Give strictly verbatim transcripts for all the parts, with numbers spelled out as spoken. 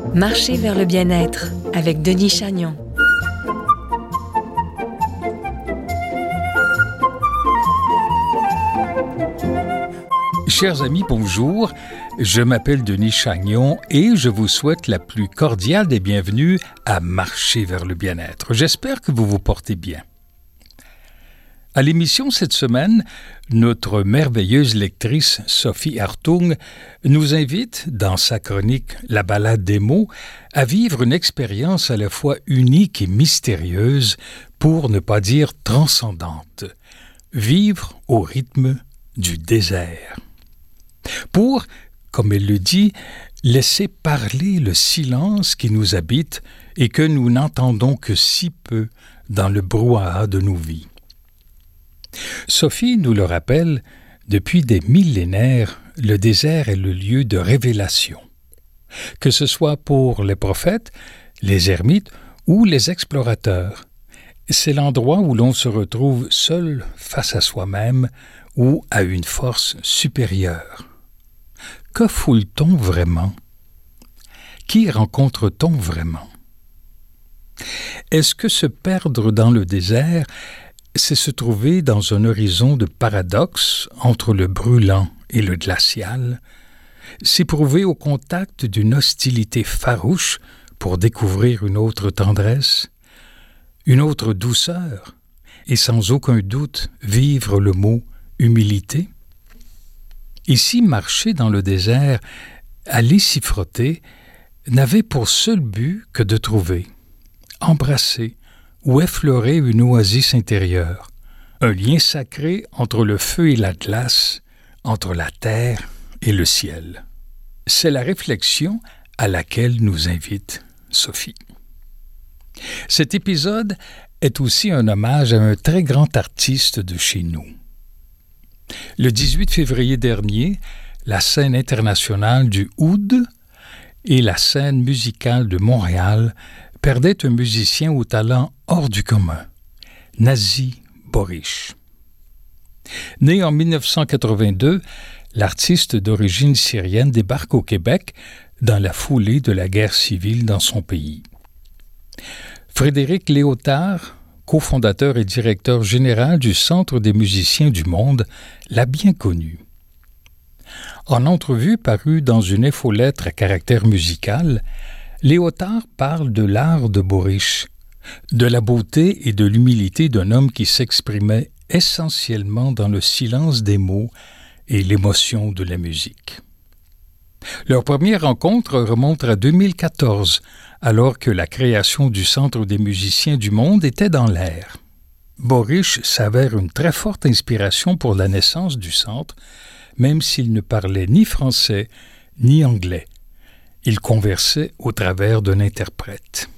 Marcher vers le bien-être avec Denis Chagnon. Chers amis, bonjour. Je m'appelle Denis Chagnon et je vous souhaite la plus cordiale des bienvenues à Marcher vers le bien-être. J'espère que vous vous portez bien. À l'émission cette semaine, notre merveilleuse lectrice Sophie Hartung nous invite, dans sa chronique « La balade des mots », à vivre une expérience à la fois unique et mystérieuse, pour ne pas dire transcendante. Vivre au rythme du désert. Pour, comme elle le dit, laisser parler le silence qui nous habite et que nous n'entendons que si peu dans le brouhaha de nos vies. Sophie nous le rappelle, depuis des millénaires, le désert est le lieu de révélation. Que ce soit pour les prophètes, les ermites ou les explorateurs, c'est l'endroit où l'on se retrouve seul face à soi-même ou à une force supérieure. Que foule-t-on vraiment? Qui rencontre-t-on vraiment? Est-ce que se perdre dans le désert, c'est se trouver dans un horizon de paradoxe entre le brûlant et le glacial, s'éprouver au contact d'une hostilité farouche pour découvrir une autre tendresse, une autre douceur, et sans aucun doute vivre le mot humilité? Ici, marcher dans le désert, aller s'y frotter, n'avait pour seul but que de trouver, embrasser ou effleurer une oasis intérieure, un lien sacré entre le feu et la glace, entre la terre et le ciel. C'est la réflexion à laquelle nous invite Sophie. Cet épisode est aussi un hommage à un très grand artiste de chez nous. Le dix-huit février dernier, la scène internationale du oud et la scène musicale de Montréal perdaient un musicien au talent hors du commun, Nazi Borish. Né en dix-neuf cent quatre-vingt-deux, l'artiste d'origine syrienne débarque au Québec dans la foulée de la guerre civile dans son pays. Frédéric Léotard, cofondateur et directeur général du Centre des musiciens du monde, l'a bien connu. En entrevue parue dans une infolettre à caractère musical, Léotard parle de l'art de Borish, de la beauté et de l'humilité d'un homme qui s'exprimait essentiellement dans le silence des mots et l'émotion de la musique. Leur première rencontre remonte à deux mille quatorze, alors que la création du Centre des musiciens du monde était dans l'air. Borish s'avère une très forte inspiration pour la naissance du centre, même s'il ne parlait ni français ni anglais. Il conversait au travers d'un interprète.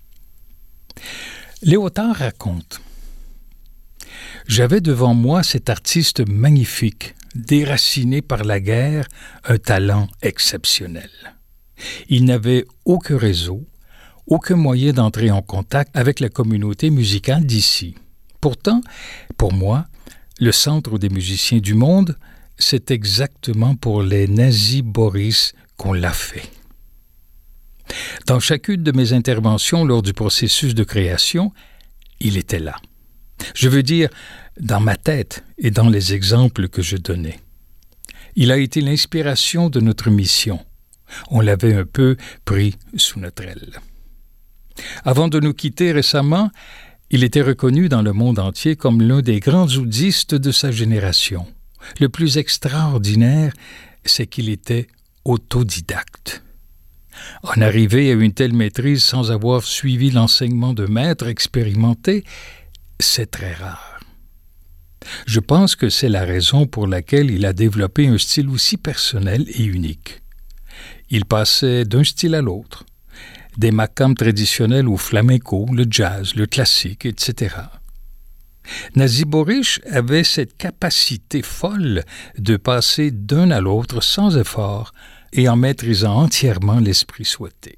Léotard raconte: « J'avais devant moi cet artiste magnifique, déraciné par la guerre, un talent exceptionnel. Il n'avait aucun réseau, aucun moyen d'entrer en contact avec la communauté musicale d'ici. Pourtant, pour moi, le Centre des musiciens du monde, c'est exactement pour les Nazi Borish qu'on l'a fait. Dans chacune de mes interventions lors du processus de création, il était là. Je veux dire, dans ma tête et dans les exemples que je donnais. Il a été l'inspiration de notre mission. On l'avait un peu pris sous notre aile. Avant de nous quitter récemment, il était reconnu dans le monde entier comme l'un des grands oudistes de sa génération. Le plus extraordinaire, c'est qu'il était autodidacte. En arriver à une telle maîtrise sans avoir suivi l'enseignement de maîtres expérimentés, c'est très rare. Je pense que c'est la raison pour laquelle il a développé un style aussi personnel et unique. Il passait d'un style à l'autre, des makams traditionnels au flamenco, le jazz, le classique, et cetera. Nazi Borish avait cette capacité folle de passer d'un à l'autre sans effort et en maîtrisant entièrement l'esprit souhaité.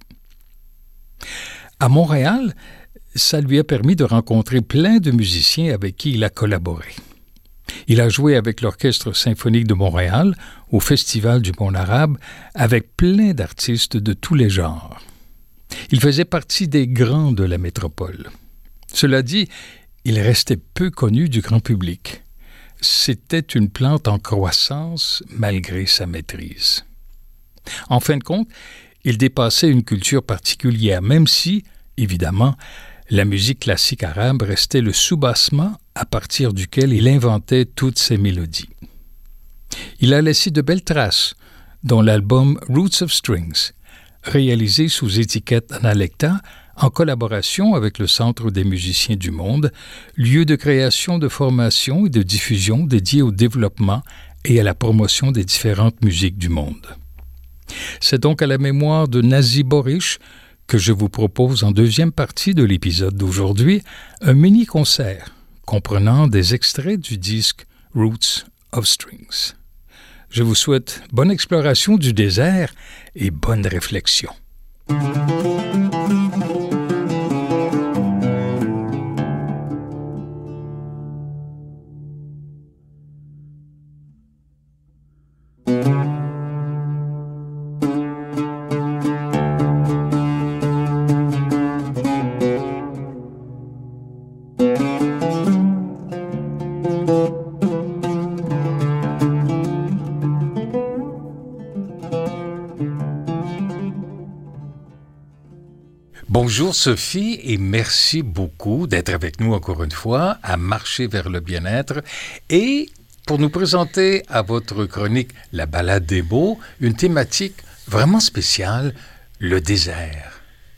À Montréal, ça lui a permis de rencontrer plein de musiciens avec qui il a collaboré. Il a joué avec l'Orchestre symphonique de Montréal, au Festival du Monde arabe, avec plein d'artistes de tous les genres. Il faisait partie des grands de la métropole. Cela dit, il restait peu connu du grand public. C'était une plante en croissance malgré sa maîtrise. En fin de compte, il dépassait une culture particulière, même si, évidemment, la musique classique arabe restait le soubassement à partir duquel il inventait toutes ses mélodies. Il a laissé de belles traces, dont l'album Roots of Strings, réalisé sous étiquette Analecta en collaboration avec le Centre des musiciens du monde, lieu de création, de formation et de diffusion dédié au développement et à la promotion des différentes musiques du monde. C'est donc à la mémoire de Nazi Borish que je vous propose en deuxième partie de l'épisode d'aujourd'hui un mini-concert comprenant des extraits du disque Roots of Strings. Je vous souhaite bonne exploration du désert et bonne réflexion. Bonjour Sophie et merci beaucoup d'être avec nous encore une fois à Marcher vers le bien-être et pour nous présenter à votre chronique La balade des beaux, une thématique vraiment spéciale, le désert.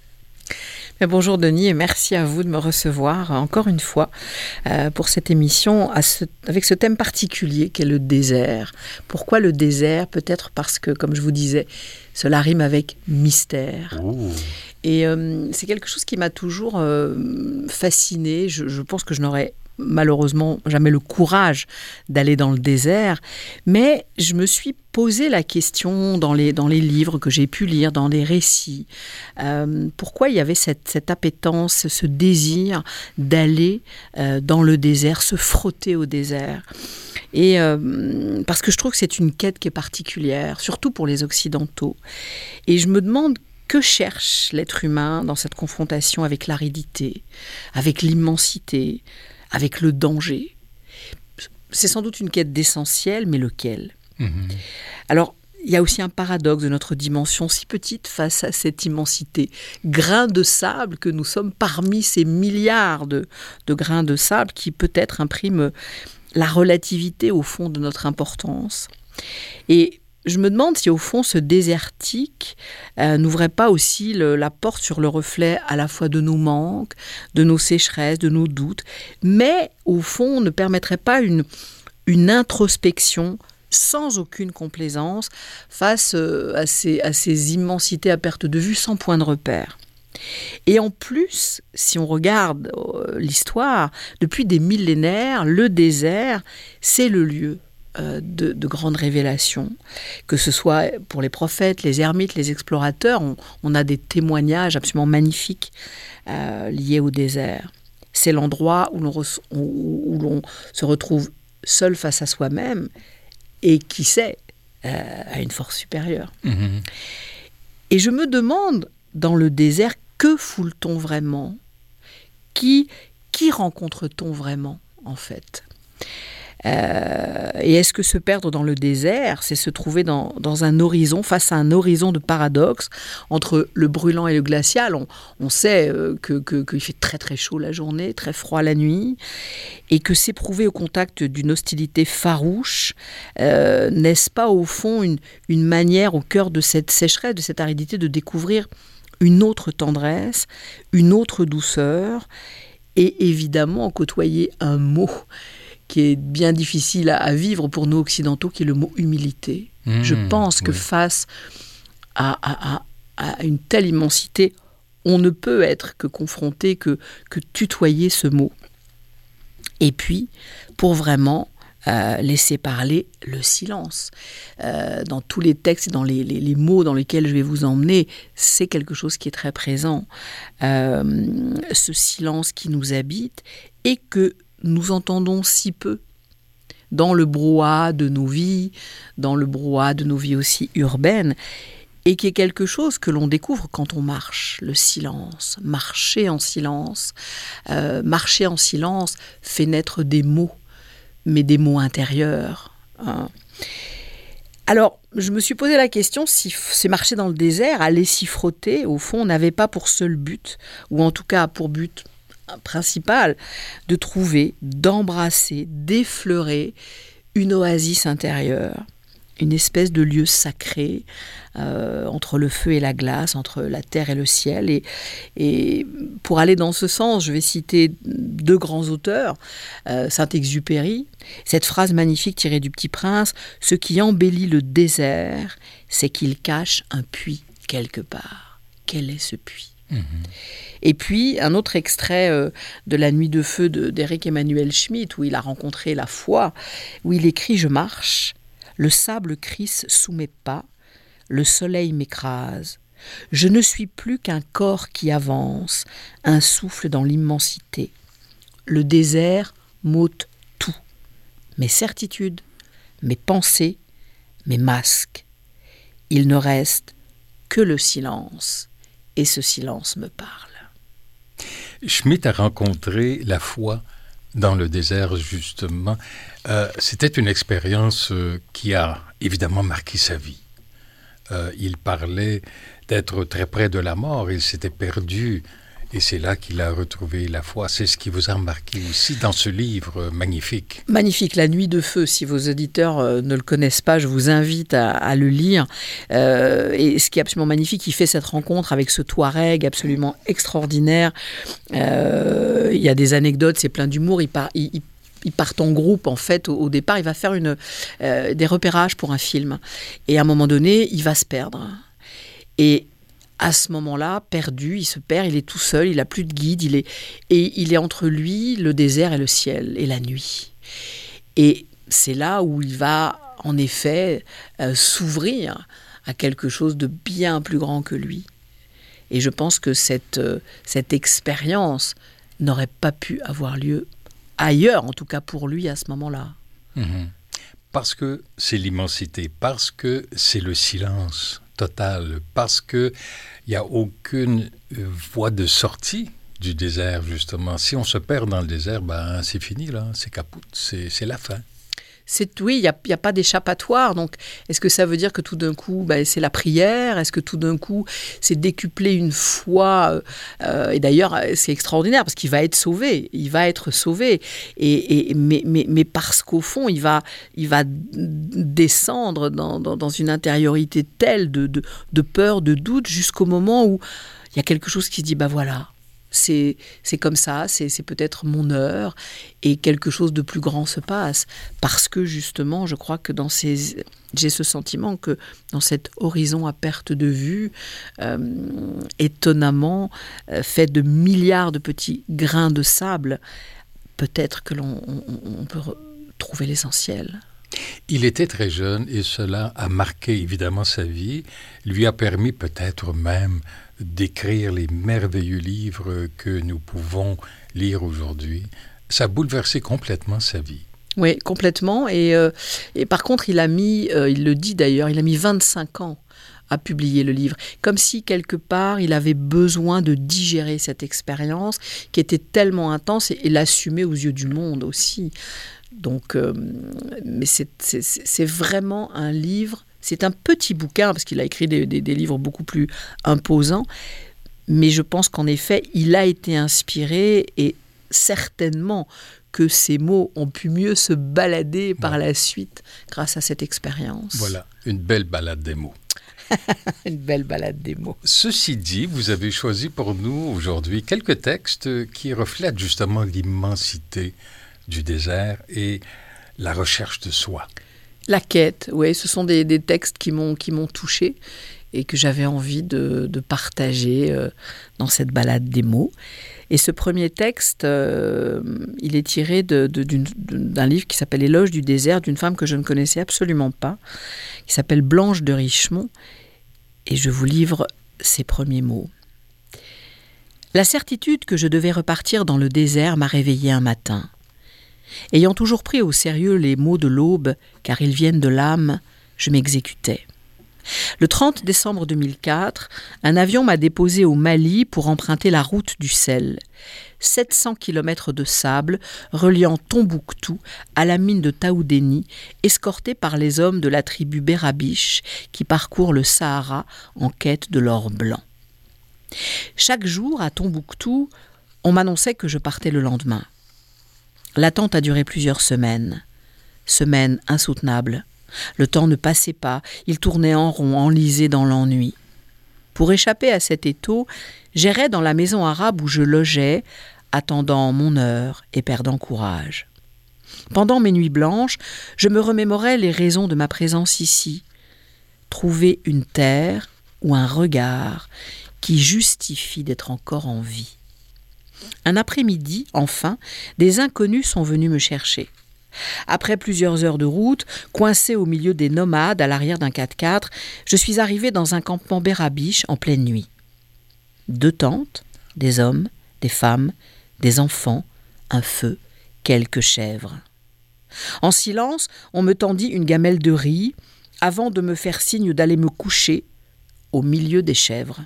Bonjour Denis et merci à vous de me recevoir encore une fois euh, pour cette émission à ce, avec ce thème particulier qu'est le désert. Pourquoi le désert ? Peut-être parce que, comme je vous disais, cela rime avec mystère. Ouh. Et euh, c'est quelque chose qui m'a toujours euh, fascinée. Je, je pense que je n'aurais malheureusement jamais le courage d'aller dans le désert, mais je me suis posé la question dans les, dans les livres que j'ai pu lire, dans les récits, euh, pourquoi il y avait cette, cette appétence, ce désir d'aller euh, dans le désert, se frotter au désert. Et euh, parce que je trouve que c'est une quête qui est particulière, surtout pour les Occidentaux. Et je me demande que cherche l'être humain dans cette confrontation avec l'aridité, avec l'immensité, avec le danger. C'est sans doute une quête d'essentiel, mais lequel ? Mmh. Alors, il y a aussi un paradoxe de notre dimension si petite face à cette immensité. Grain de sable que nous sommes parmi ces milliards de, de grains de sable qui peut-être impriment la relativité au fond de notre importance. Et je me demande si au fond ce désertique euh, n'ouvrait pas aussi le, la porte sur le reflet à la fois de nos manques, de nos sécheresses, de nos doutes, mais au fond ne permettrait pas une, une introspection sans aucune complaisance face euh, à, ces, à ces immensités à perte de vue sans point de repère. Et en plus, si on regarde euh, l'histoire, depuis des millénaires, le désert, c'est le lieu De, de grandes révélations, que ce soit pour les prophètes, les ermites, les explorateurs, on, on a des témoignages absolument magnifiques euh, liés au désert. C'est l'endroit où l'on, re, où, où l'on se retrouve seul face à soi-même et, qui sait, euh, a une force supérieure. Mmh. Et je me demande, dans le désert, que foule-t-on vraiment ? Qui, qui rencontre-t-on vraiment, en fait ? Euh, et est-ce que se perdre dans le désert, c'est se trouver dans, dans un horizon, face à un horizon de paradoxe entre le brûlant et le glacial ? On, on sait euh, que, que, qu'il fait très très chaud la journée, très froid la nuit, et que s'éprouver au contact d'une hostilité farouche, euh, n'est-ce pas au fond une, une manière au cœur de cette sécheresse, de cette aridité, de découvrir une autre tendresse, une autre douceur, et évidemment côtoyer un mot qui est bien difficile à, à vivre pour nous occidentaux, qui est le mot humilité. Mmh, Je pense que oui. face à, à, à, à une telle immensité, on ne peut être que confronté, que, que tutoyer ce mot. Et puis, pour vraiment euh, laisser parler le silence. Euh, dans tous les textes et dans les, les, les mots dans lesquels je vais vous emmener, c'est quelque chose qui est très présent. Euh, ce silence qui nous habite et que nous entendons si peu dans le brouhaha de nos vies, dans le brouhaha de nos vies aussi urbaines. et qui est quelque chose que l'on découvre quand on marche, le silence, marcher en silence. Euh, marcher en silence fait naître des mots, mais des mots intérieurs. Hein. Alors, je me suis posé la question si c'est marcher dans le désert, aller s'y frotter, au fond, n'avait pas pour seul but, ou en tout cas pour but principal, de trouver, d'embrasser, d'effleurer une oasis intérieure, une espèce de lieu sacré euh, entre le feu et la glace, entre la terre et le ciel. Et, et pour aller dans ce sens, je vais citer deux grands auteurs, euh, Saint-Exupéry, cette phrase magnifique tirée du Petit Prince, « Ce qui embellit le désert, c'est qu'il cache un puits quelque part. Quel est ce puits ?» Mmh. Et puis, un autre extrait euh, de La Nuit de feu de, d'Éric Emmanuel Schmitt, où il a rencontré la foi, où il écrit « Je marche, le sable crisse sous mes pas, le soleil m'écrase. Je ne suis plus qu'un corps qui avance, un souffle dans l'immensité. Le désert m'ôte tout, mes certitudes, mes pensées, mes masques. Il ne reste que le silence, et ce silence me parle. » Schmitt a rencontré la foi dans le désert, justement. Euh, c'était une expérience euh, qui a évidemment marqué sa vie. Euh, il parlait d'être très près de la mort, il s'était perdu, et c'est là qu'il a retrouvé la foi. C'est ce qui vous a marqué aussi dans ce livre magnifique. Magnifique, La Nuit de feu. Si vos auditeurs euh, ne le connaissent pas, je vous invite à, à le lire. Euh, et ce qui est absolument magnifique, il fait cette rencontre avec ce Touareg absolument extraordinaire. Euh, il y a des anecdotes, c'est plein d'humour. Il part, il, il Ils partent en groupe, en fait, au, au départ. Il va faire une, euh, des repérages pour un film. Et à un moment donné, il va se perdre. Et à ce moment-là, perdu, il se perd, il est tout seul, il n'a plus de guide. Il est, et il est entre lui, le désert et le ciel, et la nuit. Et c'est là où il va, en effet, euh, s'ouvrir à quelque chose de bien plus grand que lui. Et je pense que cette, euh, cette expérience n'aurait pas pu avoir lieu ailleurs, en tout cas pour lui à ce moment-là. Mmh. Parce que c'est l'immensité, parce que c'est le silence total, parce qu'il n'y a aucune voie de sortie du désert, justement. Si on se perd dans le désert, ben, c'est fini, là, c'est capote, c'est, c'est la fin. C'est, oui, il n'y a, a pas d'échappatoire. Donc, est-ce que ça veut dire que tout d'un coup, ben, c'est la prière ? Est-ce que tout d'un coup, c'est décupler une foi euh, Et d'ailleurs, c'est extraordinaire parce qu'il va être sauvé. Il va être sauvé. Et, et, mais, mais, mais parce qu'au fond, il va, il va descendre dans, dans, dans une intériorité telle de, de, de peur, de doute, jusqu'au moment où il y a quelque chose qui se dit, ben voilà, C'est, c'est comme ça, c'est, c'est peut-être mon heure, et quelque chose de plus grand se passe. Parce que justement, je crois que dans ces, j'ai ce sentiment que dans cet horizon à perte de vue, euh, étonnamment, euh, fait de milliards de petits grains de sable, peut-être que l'on on, on peut trouver l'essentiel. Il était très jeune et cela a marqué évidemment sa vie, lui a permis peut-être même d'écrire les merveilleux livres que nous pouvons lire aujourd'hui. Ça a bouleversé complètement sa vie. Oui, complètement. Et, euh, et par contre, il a mis, euh, il le dit d'ailleurs, il a mis vingt-cinq ans à publier le livre. Comme si, quelque part, il avait besoin de digérer cette expérience qui était tellement intense et, et l'assumer aux yeux du monde aussi. Donc, euh, mais c'est, c'est, c'est vraiment un livre, c'est un petit bouquin, parce qu'il a écrit des, des, des livres beaucoup plus imposants, mais je pense qu'en effet, il a été inspiré, et certainement que ces mots ont pu mieux se balader par ouais. la suite grâce à cette expérience. Voilà, une belle balade des mots. Une belle balade des mots. Ceci dit, vous avez choisi pour nous aujourd'hui quelques textes qui reflètent justement l'immensité du désert et la recherche de soi. La quête, oui, ce sont des, des textes qui m'ont, qui m'ont touchée et que j'avais envie de, de partager euh, dans cette balade des mots. Et ce premier texte, euh, il est tiré de, de, d'une, d'un livre qui s'appelle « Éloge du désert » d'une femme que je ne connaissais absolument pas, qui s'appelle Blanche de Richemont, et je vous livre ses premiers mots. La certitude que je devais repartir dans le désert m'a réveillée un matin. Ayant toujours pris au sérieux les mots de l'aube, car ils viennent de l'âme, je m'exécutais. Le trente décembre deux mille quatre, un avion m'a déposé au Mali pour emprunter la route du sel. sept cents kilomètres de sable reliant Tombouctou à la mine de Taoudéni, escorté par les hommes de la tribu Berabiche qui parcourent le Sahara en quête de l'or blanc. Chaque jour, à Tombouctou, on m'annonçait que je partais le lendemain. L'attente a duré plusieurs semaines. Semaines insoutenables. Le temps ne passait pas, il tournait en rond, enlisé dans l'ennui. Pour échapper à cet étau, j'errais dans la maison arabe où je logeais, attendant mon heure et perdant courage. Pendant mes nuits blanches, je me remémorais les raisons de ma présence ici. Trouver une terre ou un regard qui justifie d'être encore en vie. Un après-midi, enfin, des inconnus sont venus me chercher. Après plusieurs heures de route, coincé au milieu des nomades à l'arrière d'un quatre-quatre, je suis arrivé dans un campement Berabiche en pleine nuit. Deux tentes, des hommes, des femmes, des enfants, un feu, quelques chèvres. En silence, on me tendit une gamelle de riz avant de me faire signe d'aller me coucher au milieu des chèvres.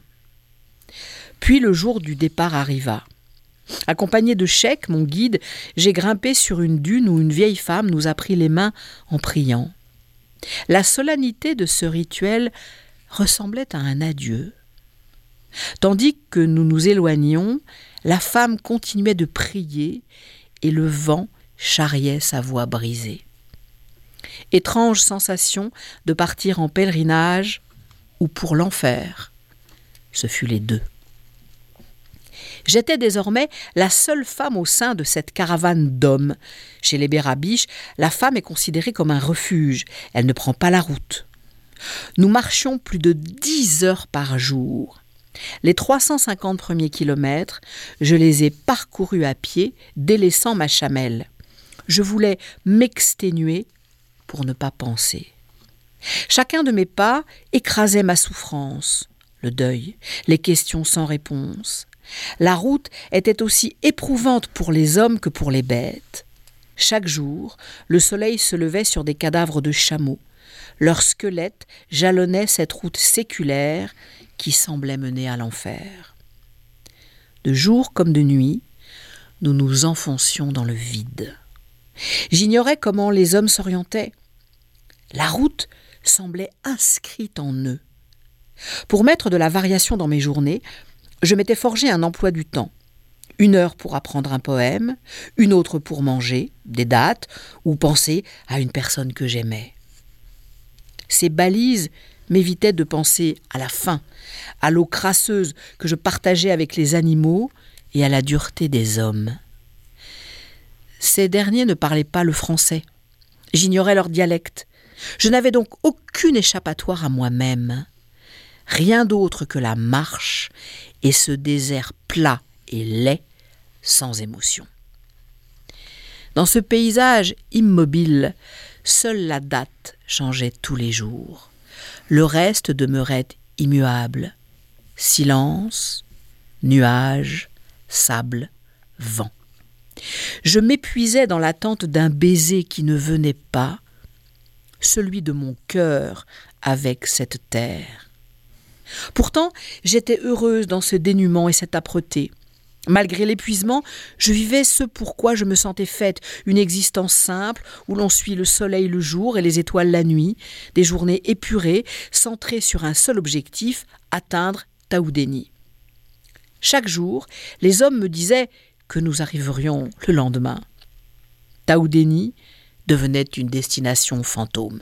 Puis le jour du départ arriva. Accompagné de Cheikh, mon guide, j'ai grimpé sur une dune où une vieille femme nous a pris les mains en priant. La solennité de ce rituel ressemblait à un adieu. Tandis que nous nous éloignions, la femme continuait de prier et le vent charriait sa voix brisée. Étrange sensation de partir en pèlerinage ou pour l'enfer. Ce fut les deux. J'étais désormais la seule femme au sein de cette caravane d'hommes. Chez les Berabiches, la femme est considérée comme un refuge. Elle ne prend pas la route. Nous marchions plus de dix heures par jour. Les trois cent cinquante premiers kilomètres, je les ai parcourus à pied, délaissant ma chamelle. Je voulais m'exténuer pour ne pas penser. Chacun de mes pas écrasait ma souffrance, le deuil, les questions sans réponse. La route était aussi éprouvante pour les hommes que pour les bêtes. Chaque jour, le soleil se levait sur des cadavres de chameaux. Leurs squelettes jalonnaient cette route séculaire qui semblait mener à l'enfer. De jour comme de nuit, nous nous enfoncions dans le vide. J'ignorais comment les hommes s'orientaient. La route semblait inscrite en eux. Pour mettre de la variation dans mes journées, je m'étais forgé un emploi du temps. Une heure pour apprendre un poème, une autre pour manger, des dates, ou penser à une personne que j'aimais. Ces balises m'évitaient de penser à la faim, à l'eau crasseuse que je partageais avec les animaux et à la dureté des hommes. Ces derniers ne parlaient pas le français. J'ignorais leur dialecte. Je n'avais donc aucune échappatoire à moi-même. Rien d'autre que la marche et ce désert plat et laid, sans émotion. Dans ce paysage immobile, seule la date changeait tous les jours. Le reste demeurait immuable. Silence, nuages, sable, vent. Je m'épuisais dans l'attente d'un baiser qui ne venait pas, celui de mon cœur avec cette terre. Pourtant, j'étais heureuse dans ce dénuement et cette âpreté. Malgré l'épuisement, je vivais ce pourquoi je me sentais faite, une existence simple où l'on suit le soleil le jour et les étoiles la nuit, des journées épurées, centrées sur un seul objectif, atteindre Taoudéni. Chaque jour, les hommes me disaient que nous arriverions le lendemain. Taoudéni devenait une destination fantôme.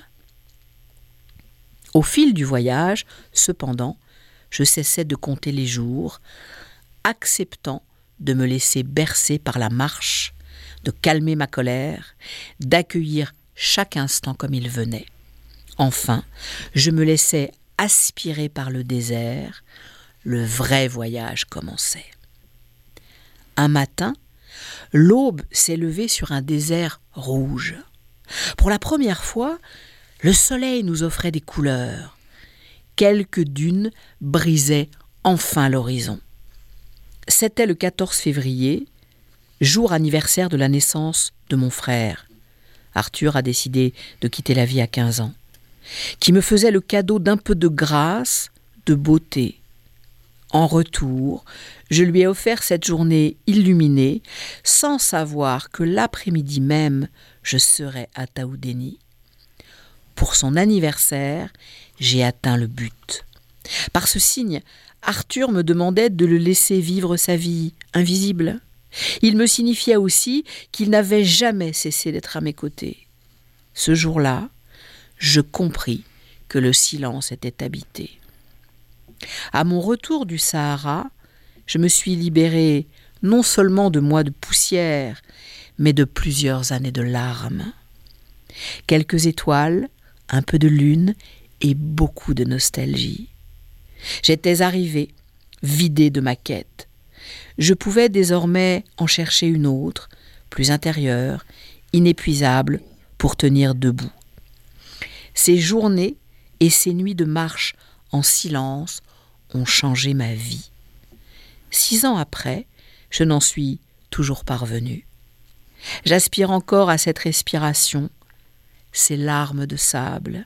Au fil du voyage, cependant, je cessais de compter les jours, acceptant de me laisser bercer par la marche, de calmer ma colère, d'accueillir chaque instant comme il venait. Enfin, je me laissais aspirer par le désert, le vrai voyage commençait. Un matin, l'aube s'est levée sur un désert rouge. Pour la première fois, le soleil nous offrait des couleurs. Quelques dunes brisaient enfin l'horizon. C'était le quatorze février, jour anniversaire de la naissance de mon frère. Arthur a décidé de quitter la vie à quinze ans. qui me faisait le cadeau d'un peu de grâce, de beauté. En retour, je lui ai offert cette journée illuminée, sans savoir que l'après-midi même, je serais à Taoudéni. Pour son anniversaire, j'ai atteint le but. Par ce signe, Arthur me demandait de le laisser vivre sa vie invisible. Il me signifiait aussi qu'il n'avait jamais cessé d'être à mes côtés. Ce jour-là, je compris que le silence était habité. À mon retour du Sahara, je me suis libérée non seulement de mois de poussière, mais de plusieurs années de larmes. Quelques étoiles, un peu de lune et beaucoup de nostalgie. J'étais arrivée, vidée de ma quête. Je pouvais désormais en chercher une autre, plus intérieure, inépuisable, pour tenir debout. Ces journées et ces nuits de marche en silence ont changé ma vie. Six ans après, je n'en suis toujours parvenue. J'aspire encore à cette respiration, ces larmes de sable,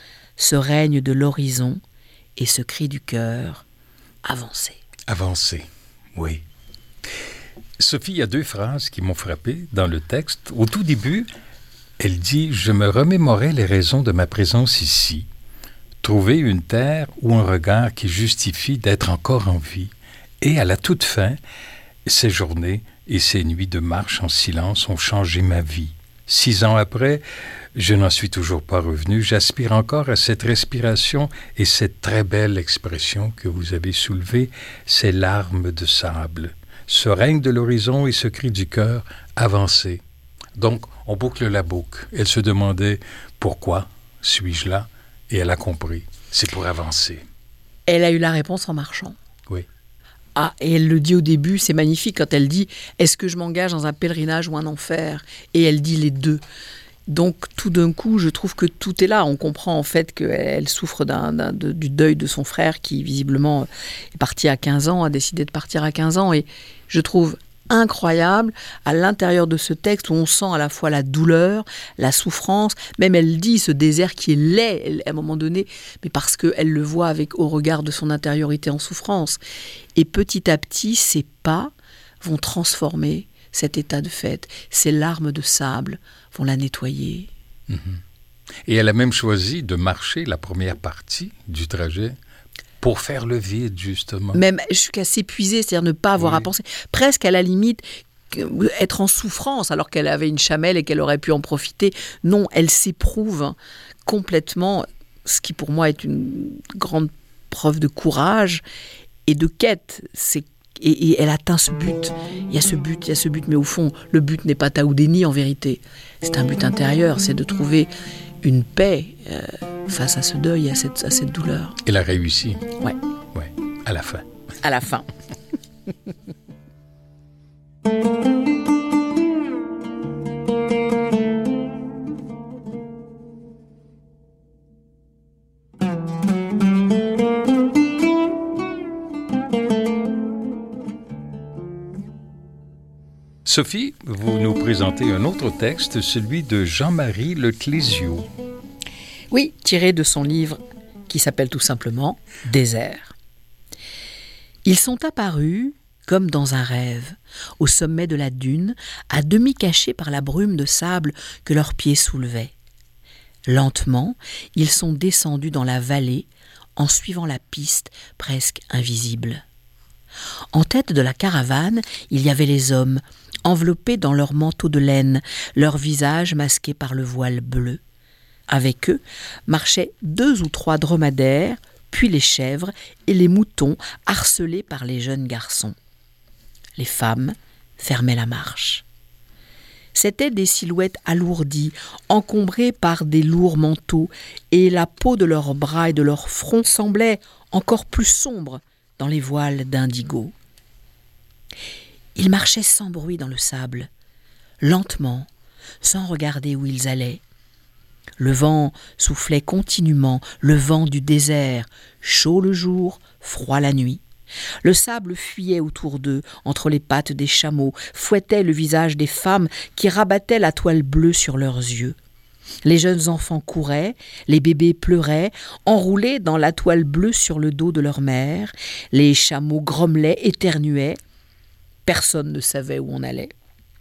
ce règne de l'horizon et ce cri du cœur, avancez. Avancez, oui. Sophie, il y a deux phrases qui m'ont frappé dans le texte. Au tout début, elle dit « Je me remémorais les raisons de ma présence ici. Trouver une terre ou un regard qui justifie d'être encore en vie. » Et à la toute fin, ces journées et ces nuits de marche en silence ont changé ma vie. Six ans après, je n'en suis toujours pas revenu. J'aspire encore à cette respiration et cette très belle expression que vous avez soulevée, ces larmes de sable. Ce règne de l'horizon et ce cri du cœur, avancez. Donc, on boucle la boucle. Elle se demandait « Pourquoi suis-je là ?» Et elle a compris. C'est pour avancer. Elle a eu la réponse en marchant. Oui. Ah, et elle le dit au début, c'est magnifique quand elle dit « Est-ce que je m'engage dans un pèlerinage ou un enfer ?» Et elle dit les deux. Donc, tout d'un coup, je trouve que tout est là. On comprend en fait qu'elle souffre d'un, d'un, de, du deuil de son frère qui, visiblement, est parti à quinze ans, a décidé de partir à quinze ans. Et je trouve incroyable à l'intérieur de ce texte où on sent à la fois la douleur, la souffrance. Même elle dit ce désert qui est laid à un moment donné, mais parce qu'elle le voit avec au regard de son intériorité en souffrance. Et petit à petit, ces pas vont transformer cet état de fait. Ces larmes de sable vont la nettoyer. Mmh. Et elle a même choisi de marcher la première partie du trajet pour faire le vide, justement. Même jusqu'à s'épuiser, c'est-à-dire ne pas avoir oui. à penser. Presque à la limite, être en souffrance, alors qu'elle avait une chamelle et qu'elle aurait pu en profiter. Non, elle s'éprouve complètement, ce qui pour moi est une grande preuve de courage et de quête. C'est Et, et elle atteint ce but. Il y a ce but, il y a ce but, mais au fond, le but n'est pas Taoudéni en vérité. C'est un but intérieur, c'est de trouver une paix euh, face à ce deuil, à cette, à cette douleur. Elle a réussi. Ouais. Ouais, à la fin. À la fin. Sophie, vous nous présentez un autre texte, celui de Jean-Marie Le Clésio. Oui, tiré de son livre qui s'appelle tout simplement « Désert ». Ils sont apparus, comme dans un rêve, au sommet de la dune, à demi cachés par la brume de sable que leurs pieds soulevaient. Lentement, ils sont descendus dans la vallée en suivant la piste presque invisible. En tête de la caravane, il y avait les hommes, enveloppés dans leurs manteaux de laine, leurs visages masqués par le voile bleu. Avec eux marchaient deux ou trois dromadaires, puis les chèvres et les moutons harcelés par les jeunes garçons. Les femmes fermaient la marche. C'étaient des silhouettes alourdies, encombrées par des lourds manteaux, et la peau de leurs bras et de leurs fronts semblait encore plus sombre dans les voiles d'indigo. Ils marchaient sans bruit dans le sable, lentement, sans regarder où ils allaient. Le vent soufflait continuellement, le vent du désert, chaud le jour, froid la nuit. Le sable fuyait autour d'eux, entre les pattes des chameaux, fouettait le visage des femmes qui rabattaient la toile bleue sur leurs yeux. Les jeunes enfants couraient, les bébés pleuraient, enroulés dans la toile bleue sur le dos de leur mère. Les chameaux grommelaient, éternuaient. Personne ne savait où on allait.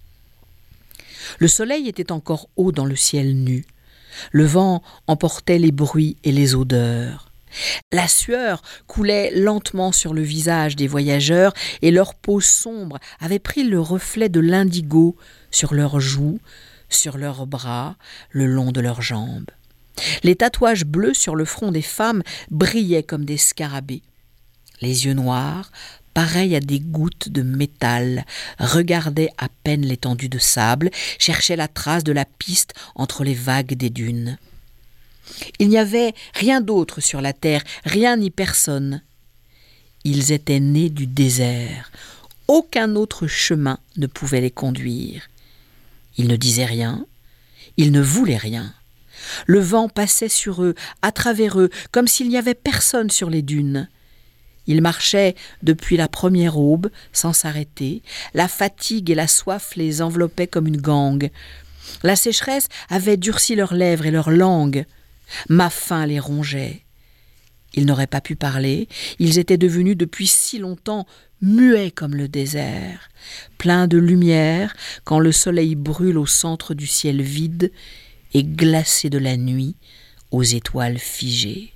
Le soleil était encore haut dans le ciel nu. Le vent emportait les bruits et les odeurs. La sueur coulait lentement sur le visage des voyageurs et leur peau sombre avait pris le reflet de l'indigo sur leurs joues, sur leurs bras, le long de leurs jambes. Les tatouages bleus sur le front des femmes brillaient comme des scarabées. Les yeux noirs, pareils à des gouttes de métal, regardaient à peine l'étendue de sable, cherchaient la trace de la piste entre les vagues des dunes. Il n'y avait rien d'autre sur la terre, rien ni personne. Ils étaient nés du désert. Aucun autre chemin ne pouvait les conduire. Ils ne disaient rien, ils ne voulaient rien. Le vent passait sur eux, à travers eux, comme s'il n'y avait personne sur les dunes. Ils marchaient depuis la première aube, sans s'arrêter. La fatigue et la soif les enveloppaient comme une gangue. La sécheresse avait durci leurs lèvres et leurs langues. Ma faim les rongeait. Ils n'auraient pas pu parler, ils étaient devenus depuis si longtemps muets comme le désert, pleins de lumière quand le soleil brûle au centre du ciel vide et glacés de la nuit aux étoiles figées.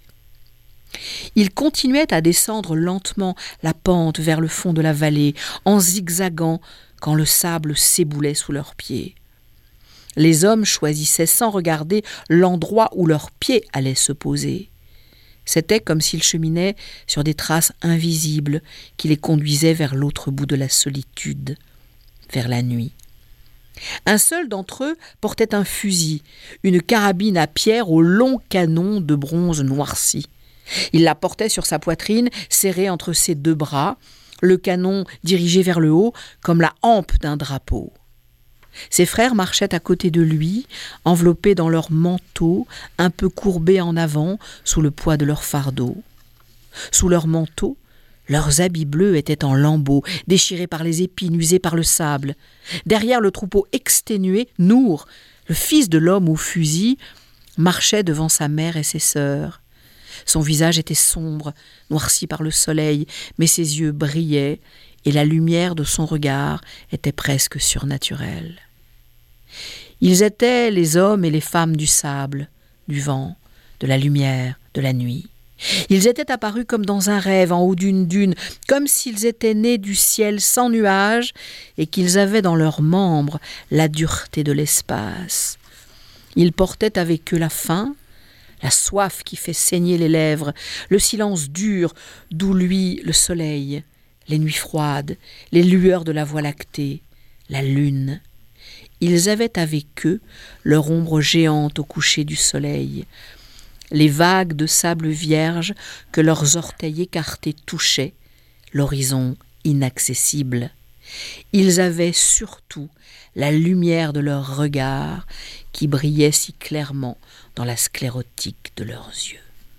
Ils continuaient à descendre lentement la pente vers le fond de la vallée, en zigzagant quand le sable s'éboulait sous leurs pieds. Les hommes choisissaient sans regarder l'endroit où leurs pieds allaient se poser. C'était comme s'ils cheminaient sur des traces invisibles qui les conduisaient vers l'autre bout de la solitude, vers la nuit. Un seul d'entre eux portait un fusil, une carabine à pierre au long canon de bronze noirci. Il la portait sur sa poitrine, serrée entre ses deux bras, le canon dirigé vers le haut comme la hampe d'un drapeau. Ses frères marchaient à côté de lui, enveloppés dans leurs manteaux, un peu courbés en avant sous le poids de leur fardeau. Sous leurs manteaux, leurs habits bleus étaient en lambeaux, déchirés par les épines, usés par le sable. Derrière le troupeau exténué, Nour, le fils de l'homme au fusil, marchait devant sa mère et ses sœurs. Son visage était sombre, noirci par le soleil, mais ses yeux brillaient, et la lumière de son regard était presque surnaturelle. Ils étaient les hommes et les femmes du sable, du vent, de la lumière, de la nuit. Ils étaient apparus comme dans un rêve en haut d'une dune, comme s'ils étaient nés du ciel sans nuages et qu'ils avaient dans leurs membres la dureté de l'espace. Ils portaient avec eux la faim, la soif qui fait saigner les lèvres, le silence dur d'où luit le soleil, les nuits froides, les lueurs de la Voie lactée, la lune. Ils avaient avec eux leur ombre géante au coucher du soleil, les vagues de sable vierge que leurs orteils écartés touchaient, l'horizon inaccessible. Ils avaient surtout la lumière de leur regard qui brillait si clairement dans la sclérotique de leurs yeux.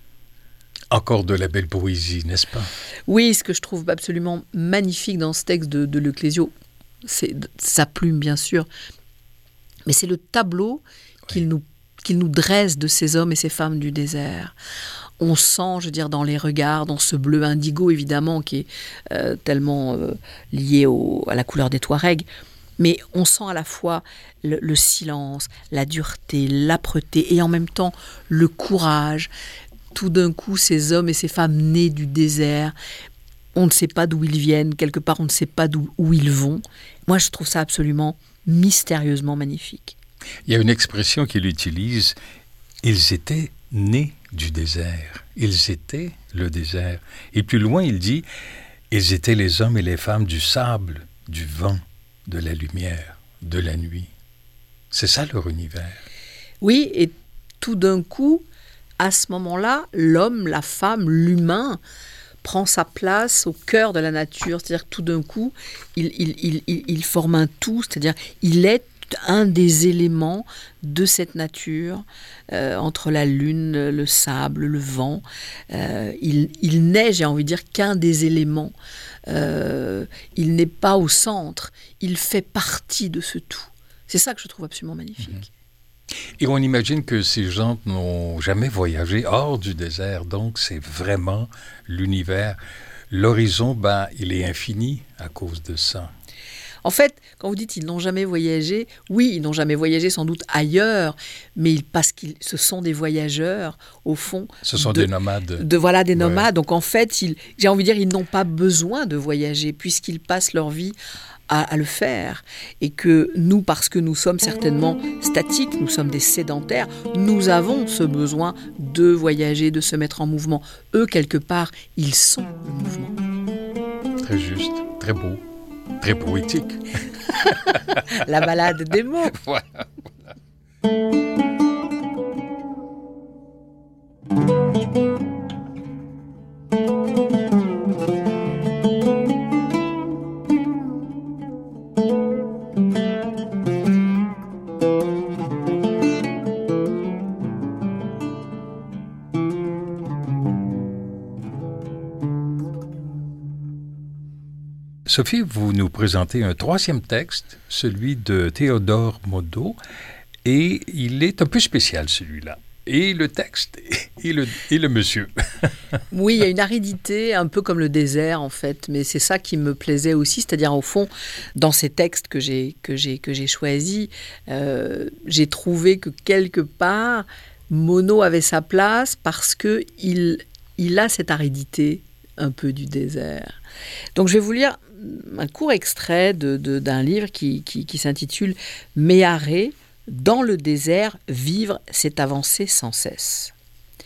Encore de la belle poésie, n'est-ce pas? Oui, ce que je trouve absolument magnifique dans ce texte de, de Le Clésio, c'est sa plume bien sûr, mais c'est le tableau oui. qu'il nous, qu'il nous dresse de ces hommes et ces femmes du désert. On sent, je veux dire, dans les regards, dans ce bleu indigo évidemment, qui est euh, tellement euh, lié au, à la couleur des Touaregs, mais on sent à la fois le, le silence, la dureté, l'âpreté et en même temps le courage. Tout d'un coup, ces hommes et ces femmes nés du désert, on ne sait pas d'où ils viennent, quelque part on ne sait pas d'où où ils vont. Moi, je trouve ça absolument mystérieusement magnifique. Il y a une expression qu'il utilise, ils étaient nés du désert, ils étaient le désert. Et plus loin, il dit, ils étaient les hommes et les femmes du sable, du vent, de la lumière, de la nuit. C'est ça leur univers. Oui, et tout d'un coup, à ce moment-là, l'homme, la femme, l'humain prend sa place au cœur de la nature. C'est-à-dire tout d'un coup, il, il, il, il, il forme un tout, c'est-à-dire il est un des éléments de cette nature, euh, entre la lune, le sable, le vent. Euh, il, il n'est, j'ai envie de dire, qu'un des éléments. Euh, il n'est pas au centre, il fait partie de ce tout. C'est ça que je trouve absolument magnifique. Et on imagine que ces gens n'ont jamais voyagé hors du désert, donc c'est vraiment l'univers. L'horizon, ben, il est infini à cause de ça. En fait, quand vous dites ils n'ont jamais voyagé, oui, ils n'ont jamais voyagé sans doute ailleurs, mais ils, parce que ce sont des voyageurs, au fond. Ce sont de, des nomades. De, voilà, des nomades. Ouais. Donc en fait, ils, j'ai envie de dire, ils n'ont pas besoin de voyager, puisqu'ils passent leur vie à, à le faire. Et que nous, parce que nous sommes certainement statiques, nous sommes des sédentaires, nous avons ce besoin de voyager, de se mettre en mouvement. Eux, quelque part, ils sont le mouvement. Très juste, très beau. Très poétique. La balade des mots. Voilà. Sophie, vous nous présentez un troisième texte, celui de Théodore Monod, et il est un peu spécial celui-là. Et le texte et le, et le monsieur. Oui, il y a une aridité, un peu comme le désert en fait, mais c'est ça qui me plaisait aussi, c'est-à-dire au fond, dans ces textes que j'ai, que j'ai, que j'ai choisis, euh, j'ai trouvé que quelque part, Monod avait sa place parce qu'il il a cette aridité un peu du désert. Donc je vais vous lire un court extrait de, de, d'un livre qui, qui, qui s'intitule « Méharé, dans le désert, vivre, c'est avancer sans cesse ».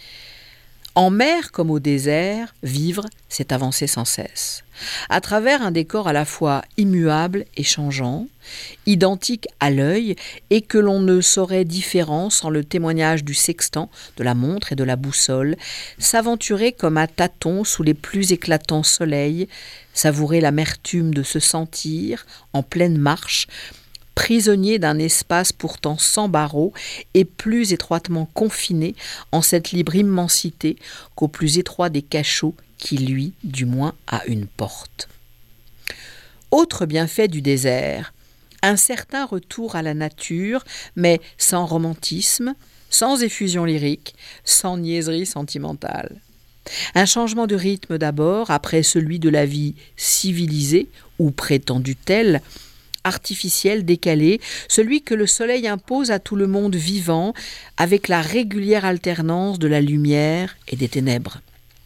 En mer comme au désert, vivre, c'est avancer sans cesse. À travers un décor à la fois immuable et changeant, identique à l'œil et que l'on ne saurait différent sans le témoignage du sextant, de la montre et de la boussole, s'aventurer comme à tâtons sous les plus éclatants soleils, savourer l'amertume de se sentir, en pleine marche, prisonnier d'un espace pourtant sans barreaux et plus étroitement confiné en cette libre immensité qu'au plus étroit des cachots qui, lui, du moins, a une porte. Autre bienfait du désert, un certain retour à la nature, mais sans romantisme, sans effusion lyrique, sans niaiserie sentimentale. Un changement de rythme d'abord, après celui de la vie civilisée, ou prétendue telle, artificiel, décalé, celui que le soleil impose à tout le monde vivant, avec la régulière alternance de la lumière et des ténèbres.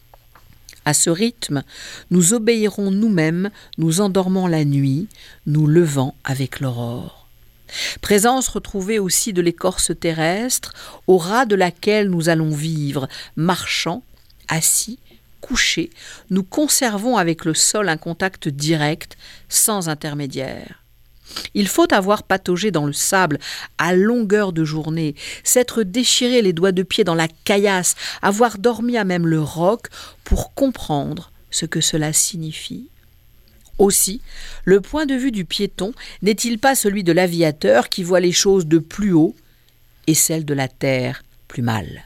À ce rythme, nous obéirons nous-mêmes, nous endormant la nuit, nous levant avec l'aurore. Présence retrouvée aussi de l'écorce terrestre, au ras de laquelle nous allons vivre, marchant, assis, couchés, nous conservons avec le sol un contact direct, sans intermédiaire. Il faut avoir pataugé dans le sable à longueur de journée, s'être déchiré les doigts de pied dans la caillasse, avoir dormi à même le roc pour comprendre ce que cela signifie. Aussi, le point de vue du piéton n'est-il pas celui de l'aviateur qui voit les choses de plus haut et celle de la terre plus mal.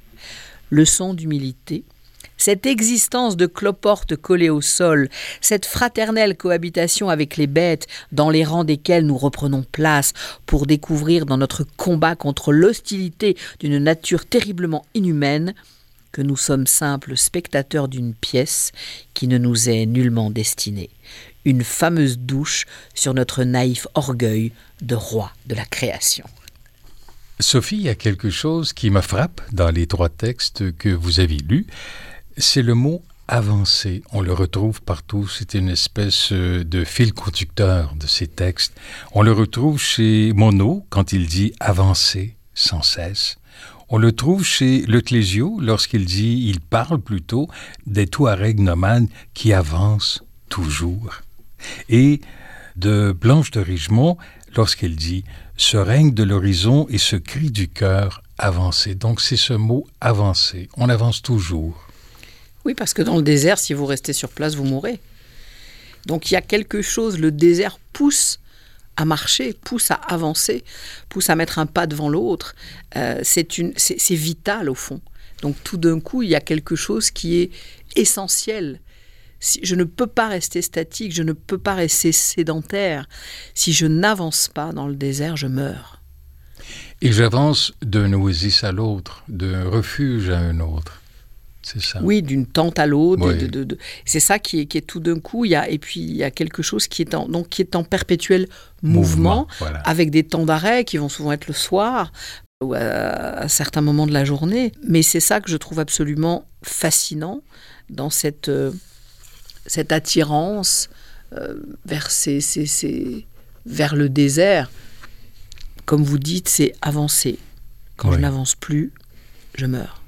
Leçon d'humilité. Cette existence de cloporte collée au sol, cette fraternelle cohabitation avec les bêtes dans les rangs desquels nous reprenons place pour découvrir dans notre combat contre l'hostilité d'une nature terriblement inhumaine que nous sommes simples spectateurs d'une pièce qui ne nous est nullement destinée. Une fameuse douche sur notre naïf orgueil de roi de la création. Sophie, il y a quelque chose qui me frappe dans les trois textes que vous avez lus. C'est le mot « avancer ». On le retrouve partout. C'est une espèce de fil conducteur de ces textes. On le retrouve chez Monod quand il dit « avancer » sans cesse. On le trouve chez Le Clésio lorsqu'il dit, il parle plutôt des Touaregs nomades qui avancent toujours. Et de Blanche de Rigemont lorsqu'il dit « ce règne de l'horizon et ce cri du cœur avancer ». Donc c'est ce mot « avancer ». On avance toujours. Oui, parce que dans le désert, si vous restez sur place, vous mourrez. Donc il y a quelque chose, le désert pousse à marcher, pousse à avancer, pousse à mettre un pas devant l'autre. Euh, c'est, une, c'est, c'est vital au fond. Donc tout d'un coup, il y a quelque chose qui est essentiel. Si, je ne peux pas rester statique, je ne peux pas rester sédentaire. Si je n'avance pas dans le désert, je meurs. Et j'avance d'un oasis à l'autre, d'un refuge à un autre. C'est ça. Oui, d'une tente à l'autre. Oui. De, de, de, c'est ça qui est, qui est tout d'un coup. Il y a, et puis, il y a quelque chose qui est en, donc, qui est en perpétuel mouvement, mouvement voilà. avec des temps d'arrêt qui vont souvent être le soir ou à, à certains moments de la journée. Mais c'est ça que je trouve absolument fascinant dans cette, euh, cette attirance euh, vers, ces, ces, ces, vers le désert. Comme vous dites, c'est avancer. Quand oui. je n'avance plus, je meurs.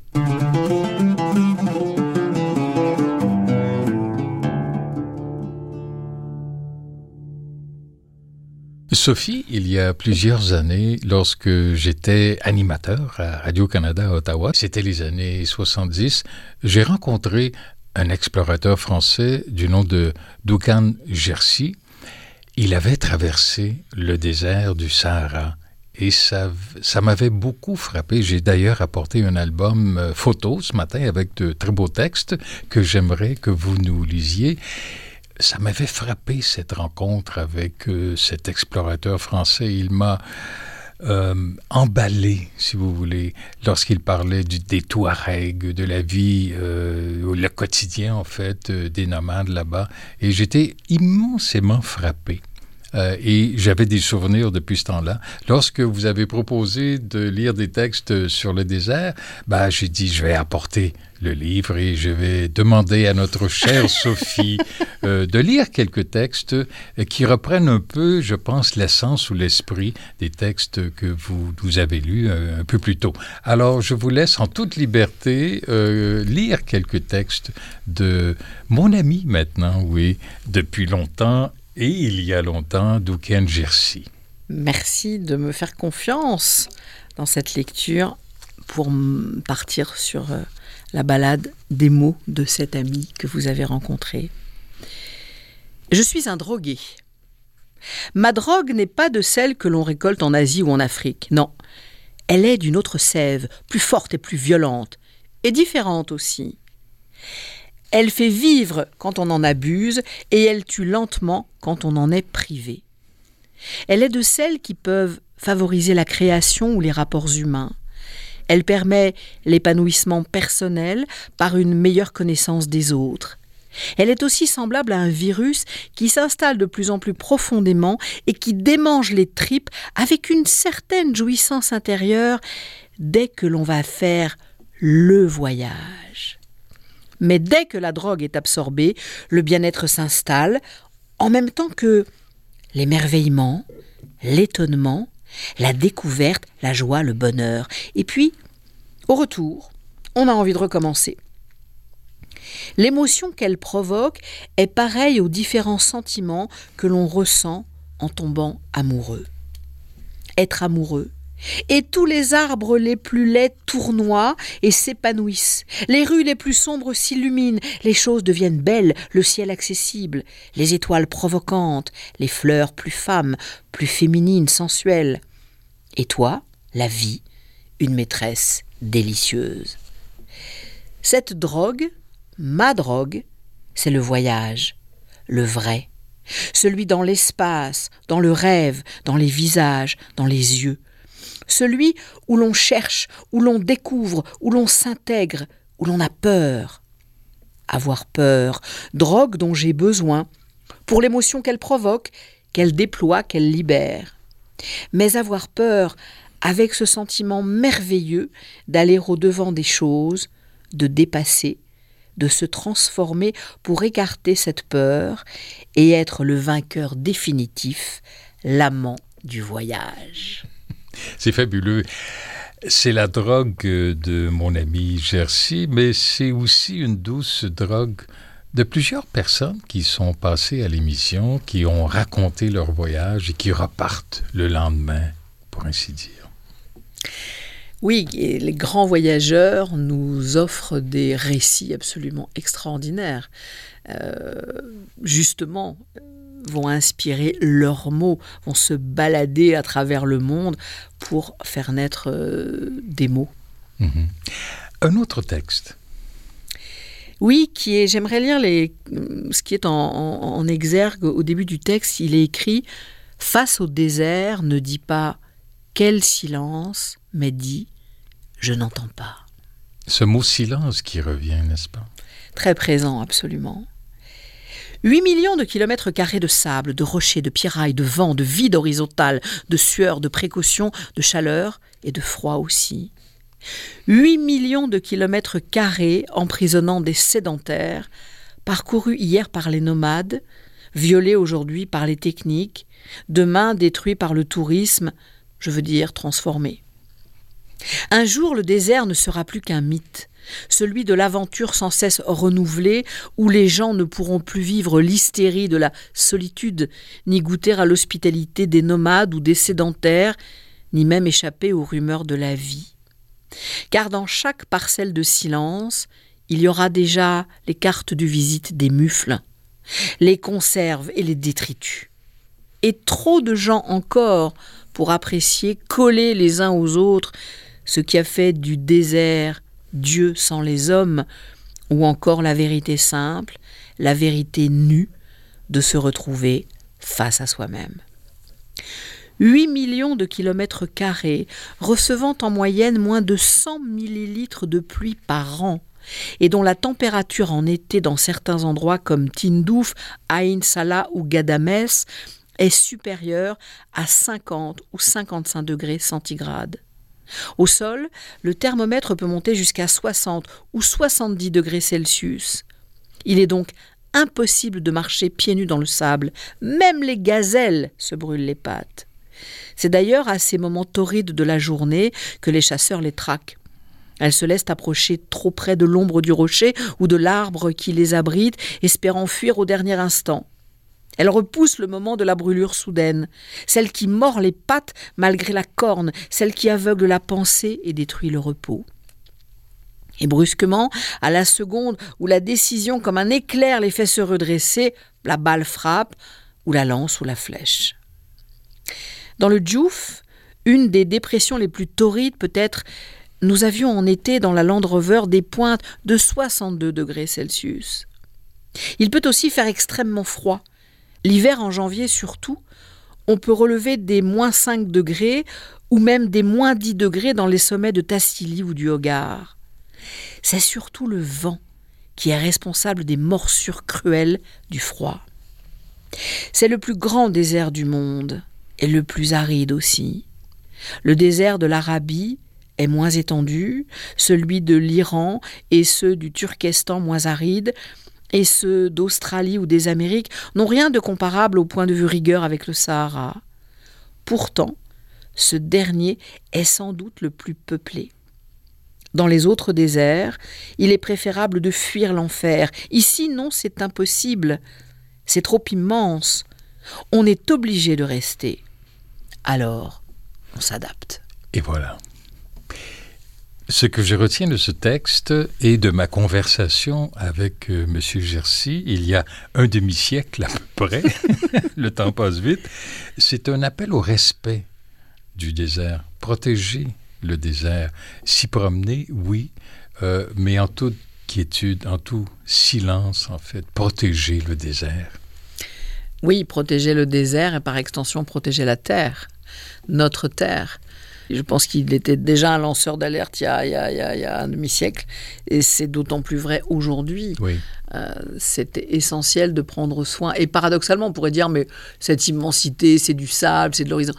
Sophie, il y a plusieurs années, lorsque j'étais animateur à Radio-Canada à Ottawa, c'était les années soixante-dix, j'ai rencontré un explorateur français du nom de Doukan Jersi. Il avait traversé le désert du Sahara. Et ça, ça m'avait beaucoup frappé. J'ai d'ailleurs apporté un album euh, photo ce matin avec de très beaux textes que j'aimerais que vous nous lisiez. Ça m'avait frappé cette rencontre avec euh, cet explorateur français. Il m'a euh, emballé, si vous voulez, lorsqu'il parlait du, des Touaregs, de la vie, euh, le quotidien en fait, euh, des nomades là-bas. Et j'étais immensément frappé. Euh, et j'avais des souvenirs depuis ce temps-là. Lorsque vous avez proposé de lire des textes sur le désert, ben, j'ai dit, je vais apporter le livre et je vais demander à notre chère Sophie euh, de lire quelques textes qui reprennent un peu, je pense, l'essence ou l'esprit des textes que vous nous avez lus euh, un peu plus tôt. Alors, je vous laisse en toute liberté euh, lire quelques textes de mon ami maintenant, oui, depuis longtemps, et il y a longtemps, Doukan Jersi. Merci de me faire confiance dans cette lecture pour m- partir sur euh, la balade des mots de cet ami que vous avez rencontré. Je suis un drogué. Ma drogue n'est pas de celle que l'on récolte en Asie ou en Afrique. Non, elle est d'une autre sève, plus forte et plus violente, et différente aussi. Elle fait vivre quand on en abuse et elle tue lentement quand on en est privé. Elle est de celles qui peuvent favoriser la création ou les rapports humains. Elle permet l'épanouissement personnel par une meilleure connaissance des autres. Elle est aussi semblable à un virus qui s'installe de plus en plus profondément et qui démange les tripes avec une certaine jouissance intérieure dès que l'on va faire le voyage. Mais dès que la drogue est absorbée, le bien-être s'installe, en même temps que l'émerveillement, l'étonnement, la découverte, la joie, le bonheur. Et puis, au retour, on a envie de recommencer. L'émotion qu'elle provoque est pareille aux différents sentiments que l'on ressent en tombant amoureux. Être amoureux. Et tous les arbres les plus laids tournoient et s'épanouissent. Les rues les plus sombres s'illuminent, les choses deviennent belles, le ciel accessible, les étoiles provocantes, les fleurs plus femmes, plus féminines, sensuelles. Et toi, la vie, une maîtresse délicieuse. Cette drogue, ma drogue, c'est le voyage, le vrai, celui dans l'espace, dans le rêve, dans les visages, dans les yeux. Celui où l'on cherche, où l'on découvre, où l'on s'intègre, où l'on a peur. Avoir peur, drogue dont j'ai besoin, pour l'émotion qu'elle provoque, qu'elle déploie, qu'elle libère. Mais avoir peur avec ce sentiment merveilleux d'aller au-devant des choses, de dépasser, de se transformer pour écarter cette peur et être le vainqueur définitif, l'amant du voyage. C'est fabuleux. C'est la drogue de mon ami Jersi, mais c'est aussi une douce drogue de plusieurs personnes qui sont passées à l'émission, qui ont raconté leur voyage et qui repartent le lendemain, pour ainsi dire. Oui, et les grands voyageurs nous offrent des récits absolument extraordinaires. Euh, justement, vont inspirer leurs mots, vont se balader à travers le monde pour faire naître euh, des mots. Mmh. Un autre texte. Oui, qui est, j'aimerais lire les, ce qui est en, en, en exergue au début du texte. Il est écrit « Face au désert, ne dis pas « Quel silence m'est dit, je n'entends pas. Ce mot silence qui revient, n'est-ce pas? Très présent, absolument. Huit millions de kilomètres carrés de sable, de rochers, de pierrailles, de vent, de vide horizontal, de sueur, de précaution, de chaleur et de froid aussi. Huit millions de kilomètres carrés emprisonnant des sédentaires, parcourus hier par les nomades, violés aujourd'hui par les techniques, demain détruits par le tourisme, je veux dire transformés. Un jour, le désert ne sera plus qu'un mythe, celui de l'aventure sans cesse renouvelée, où les gens ne pourront plus vivre l'hystérie de la solitude, ni goûter à l'hospitalité des nomades ou des sédentaires, ni même échapper aux rumeurs de la vie. Car dans chaque parcelle de silence, il y aura déjà les cartes de visite des mufles, les conserves et les détritus. Et trop de gens encore pour apprécier, coller les uns aux autres, ce qui a fait du désert Dieu sans les hommes, ou encore la vérité simple, la vérité nue, de se retrouver face à soi-même. Huit millions de kilomètres carrés, recevant en moyenne moins de cent millilitres de pluie par an, et dont la température en été dans certains endroits comme Tindouf, Ain Salah ou Ghadamès est supérieure à cinquante ou cinquante-cinq degrés centigrades. Au sol, le thermomètre peut monter jusqu'à soixante ou soixante-dix degrés Celsius. Il est donc impossible de marcher pieds nus dans le sable. Même les gazelles se brûlent les pattes. C'est d'ailleurs à ces moments torrides de la journée que les chasseurs les traquent. Elles se laissent approcher trop près de l'ombre du rocher ou de l'arbre qui les abrite, espérant fuir au dernier instant. Elle repousse le moment de la brûlure soudaine, celle qui mord les pattes malgré la corne, celle qui aveugle la pensée et détruit le repos. Et brusquement, à la seconde où la décision comme un éclair les fait se redresser, la balle frappe, ou la lance ou la flèche. Dans le Djouf, une des dépressions les plus torrides peut-être, nous avions en été dans la Land Rover des pointes de soixante-deux degrés Celsius. Il peut aussi faire extrêmement froid. L'hiver, en janvier surtout, on peut relever des moins cinq degrés ou même des moins dix degrés dans les sommets de Tassili ou du Hogar. C'est surtout le vent qui est responsable des morsures cruelles du froid. C'est le plus grand désert du monde et le plus aride aussi. Le désert de l'Arabie est moins étendu, celui de l'Iran et ceux du Turkestan moins arides, et ceux d'Australie ou des Amériques n'ont rien de comparable au point de vue rigueur avec le Sahara. Pourtant, ce dernier est sans doute le plus peuplé. Dans les autres déserts, il est préférable de fuir l'enfer. Ici, non, c'est impossible. C'est trop immense. On est obligé de rester. Alors, on s'adapte. Et voilà. Ce que je retiens de ce texte et de ma conversation avec euh, M. Jersey, il y a un demi-siècle à peu près, le temps passe vite, c'est un appel au respect du désert, protéger le désert, s'y promener, oui, euh, mais en toute quiétude, en tout silence en fait, protéger le désert. Oui, protéger le désert et par extension protéger la terre, notre terre. Je pense qu'il était déjà un lanceur d'alerte il y a, il y a, il y a, il y a un demi-siècle et c'est d'autant plus vrai aujourd'hui. Oui. Euh, c'était essentiel de prendre soin. Et paradoxalement, on pourrait dire, mais cette immensité, c'est du sable, c'est de l'horizon.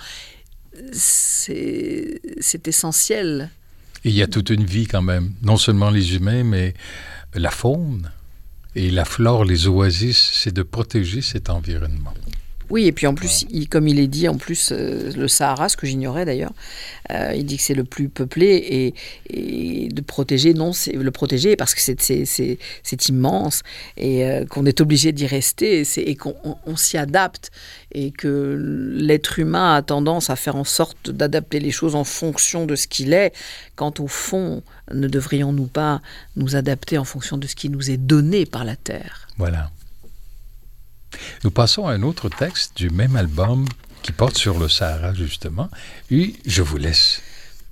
C'est, c'est essentiel. Et il y a toute une vie quand même, non seulement les humains, mais la faune et la flore, les oasis, c'est de protéger cet environnement. Oui, et puis en plus, il, comme il est dit, en plus, euh, le Sahara, ce que j'ignorais d'ailleurs, euh, il dit que c'est le plus peuplé et, et de protéger, non, c'est le protéger parce que c'est, c'est, c'est, c'est immense et euh, qu'on est obligé d'y rester et, c'est, et qu'on on, on s'y adapte et que l'être humain a tendance à faire en sorte d'adapter les choses en fonction de ce qu'il est, quand au fond, ne devrions-nous pas nous adapter en fonction de ce qui nous est donné par la Terre ? Voilà. Nous passons à un autre texte du même album qui porte sur le Sahara, justement, et je vous laisse.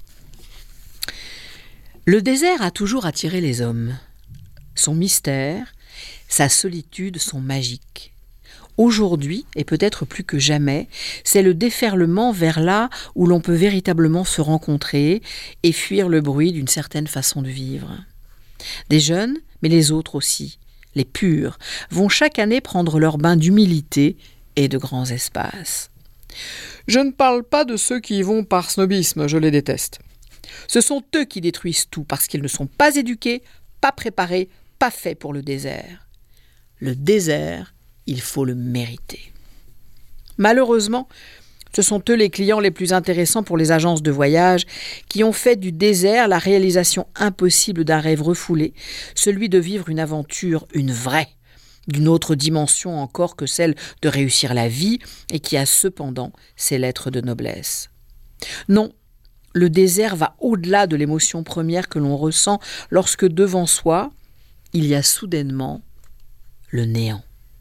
Le désert a toujours attiré les hommes. Son mystère, sa solitude sont magiques. Aujourd'hui, et peut-être plus que jamais, c'est le déferlement vers là où l'on peut véritablement se rencontrer et fuir le bruit d'une certaine façon de vivre. Des jeunes, mais les autres aussi, les purs, vont chaque année prendre leur bain d'humilité et de grands espaces. Je ne parle pas de ceux qui y vont par snobisme, je les déteste. Ce sont eux qui détruisent tout parce qu'ils ne sont pas éduqués, pas préparés, pas faits pour le désert. Le désert, il faut le mériter. Malheureusement, ce sont eux les clients les plus intéressants pour les agences de voyage qui ont fait du désert la réalisation impossible d'un rêve refoulé, celui de vivre une aventure, une vraie, d'une autre dimension encore que celle de réussir la vie et qui a cependant ses lettres de noblesse. Non, le désert va au-delà de l'émotion première que l'on ressent lorsque devant soi, il y a soudainement le néant.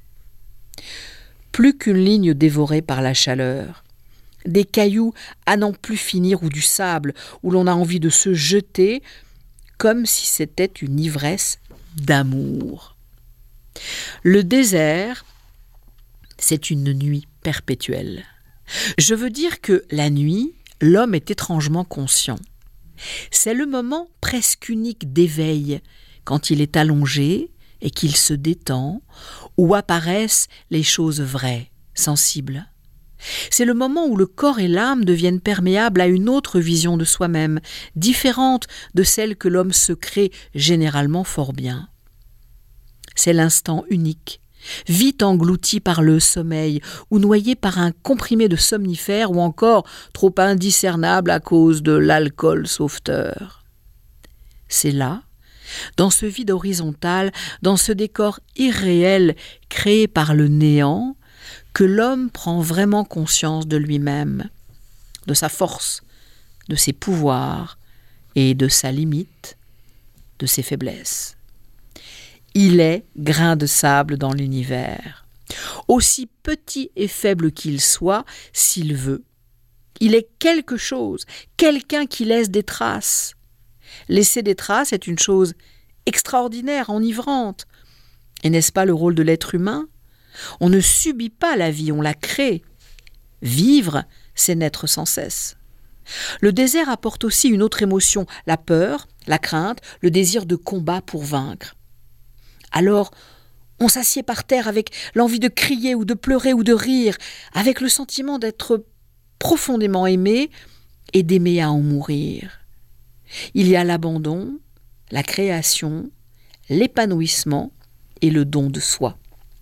Plus qu'une ligne dévorée par la chaleur, des cailloux à n'en plus finir ou du sable où l'on a envie de se jeter comme si c'était une ivresse d'amour. Le désert, c'est une nuit perpétuelle. Je veux dire que la nuit, l'homme est étrangement conscient. C'est le moment presque unique d'éveil, quand il est allongé et qu'il se détend, où apparaissent les choses vraies, sensibles. C'est le moment où le corps et l'âme deviennent perméables à une autre vision de soi-même, différente de celle que l'homme se crée généralement fort bien. C'est l'instant unique, vite englouti par le sommeil ou noyé par un comprimé de somnifère ou encore trop indiscernable à cause de l'alcool sauveteur. C'est là, dans ce vide horizontal, dans ce décor irréel créé par le néant, que l'homme prend vraiment conscience de lui-même, de sa force, de ses pouvoirs et de sa limite, de ses faiblesses. Il est grain de sable dans l'univers. Aussi petit et faible qu'il soit, s'il veut, il est quelque chose, quelqu'un qui laisse des traces. Laisser des traces est une chose extraordinaire, enivrante. Et n'est-ce pas le rôle de l'être humain ? On ne subit pas la vie, on la crée. Vivre, c'est naître sans cesse. Le désert apporte aussi une autre émotion, la peur, la crainte, le désir de combat pour vaincre. Alors, on s'assied par terre avec l'envie de crier ou de pleurer ou de rire, avec le sentiment d'être profondément aimé et d'aimer à en mourir. Il y a l'abandon, la création, l'épanouissement et le don de soi.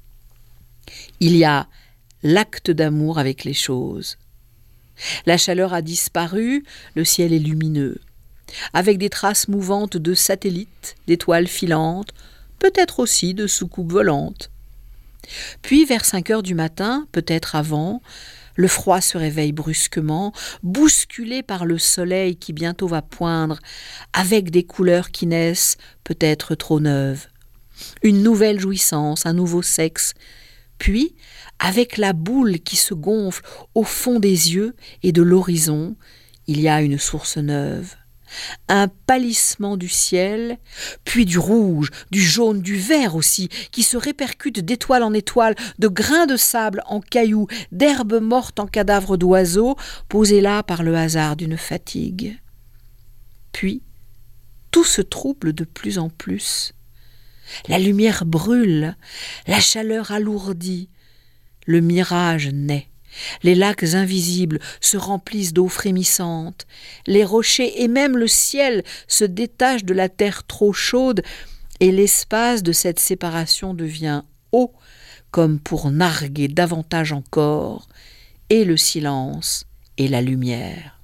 Il y a l'acte d'amour avec les choses. La chaleur a disparu, le ciel est lumineux, avec des traces mouvantes de satellites, d'étoiles filantes, peut-être aussi de soucoupes volantes. Puis, vers cinq heures du matin, peut-être avant, le froid se réveille brusquement, bousculé par le soleil qui bientôt va poindre, avec des couleurs qui naissent peut-être trop neuves. Une nouvelle jouissance, un nouveau sexe. Puis, avec la boule qui se gonfle au fond des yeux et de l'horizon, il y a une source neuve. Un pâlissement du ciel, puis du rouge, du jaune, du vert aussi, qui se répercute d'étoile en étoile, de grains de sable en cailloux, d'herbes mortes en cadavres d'oiseaux, posés là par le hasard d'une fatigue. Puis, tout se trouble de plus en plus. La lumière brûle, la chaleur alourdit, le mirage naît. Les lacs invisibles se remplissent d'eau frémissante, les rochers et même le ciel se détachent de la terre trop chaude et l'espace de cette séparation devient haut comme pour narguer davantage encore, et le silence et la lumière.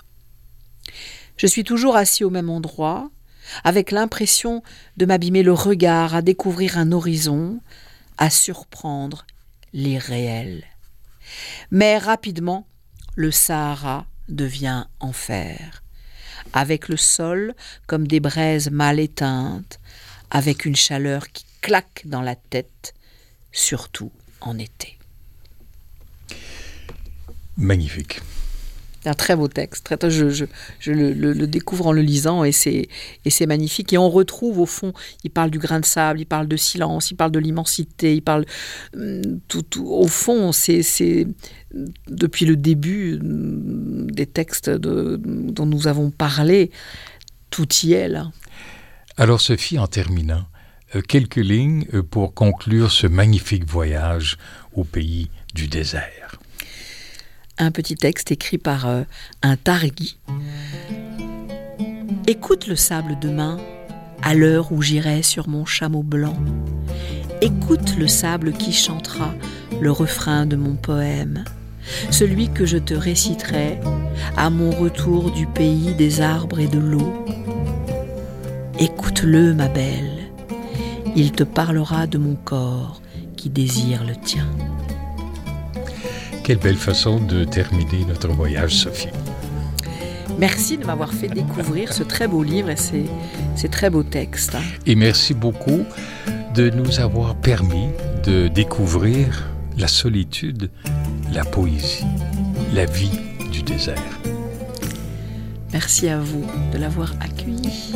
Je suis toujours assis au même endroit, avec l'impression de m'abîmer le regard, à découvrir un horizon, à surprendre l'irréel. Mais rapidement, le Sahara devient enfer, avec le sol comme des braises mal éteintes, avec une chaleur qui claque dans la tête, surtout en été. Magnifique. un très beau texte. Très, je je, je le, le, le découvre en le lisant et c'est, et c'est magnifique. Et on retrouve au fond, il parle du grain de sable, il parle de silence, il parle de l'immensité, il parle... Tout, tout, au fond, c'est, c'est depuis le début des textes de, dont nous avons parlé, tout y est là. Alors Sophie, en terminant, quelques lignes pour conclure ce magnifique voyage au pays du désert. Un petit texte écrit par euh, un Targhi. Écoute le sable demain, à l'heure où j'irai sur mon chameau blanc. Écoute le sable qui chantera le refrain de mon poème, celui que je te réciterai à mon retour du pays des arbres et de l'eau. Écoute-le, ma belle, il te parlera de mon corps qui désire le tien. Quelle belle façon de terminer notre voyage, Sophie. Merci de m'avoir fait découvrir ce très beau livre et ces, ces très beaux textes. Et merci beaucoup de nous avoir permis de découvrir la solitude, la poésie, la vie du désert. Merci à vous de l'avoir accueilli.